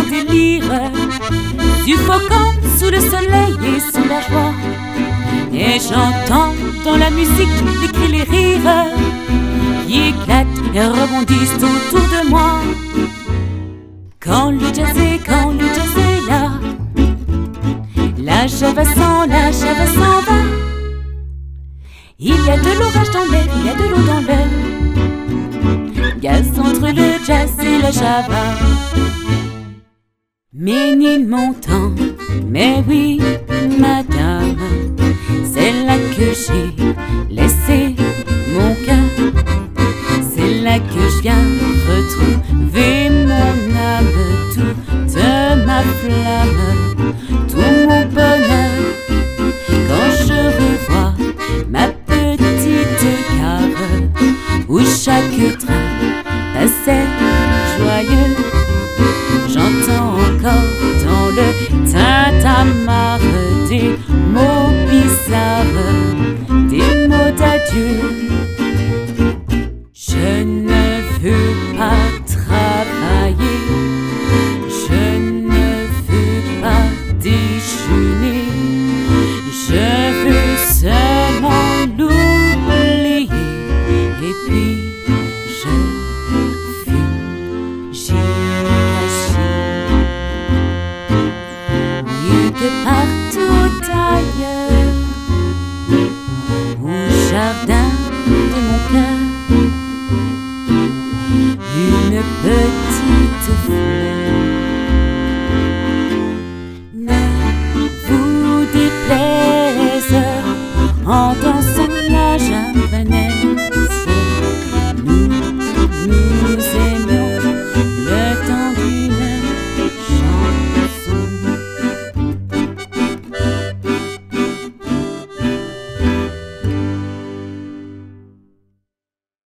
délire, suffocant sous le soleil et sous la joie. Et j'entends dans la musique les cris, les rires qui éclatent et rebondissent autour de moi. Quand le jazz est là, la java s'en va. Il y a de l'orage dans l'air, il y a de l'eau dans l'air, gaz entre le jazz et la java. Ménine montant, mais oui, madame, c'est là que j'ai laissé mon cœur. C'est là que je viens retrouver mon âme, toute ma flamme, tout mon bonheur. Quand je revois ma petite cave où chaque train passait joyeux, j'entends encore dans le tintamarre des mots bizarres, des mots d'adieu.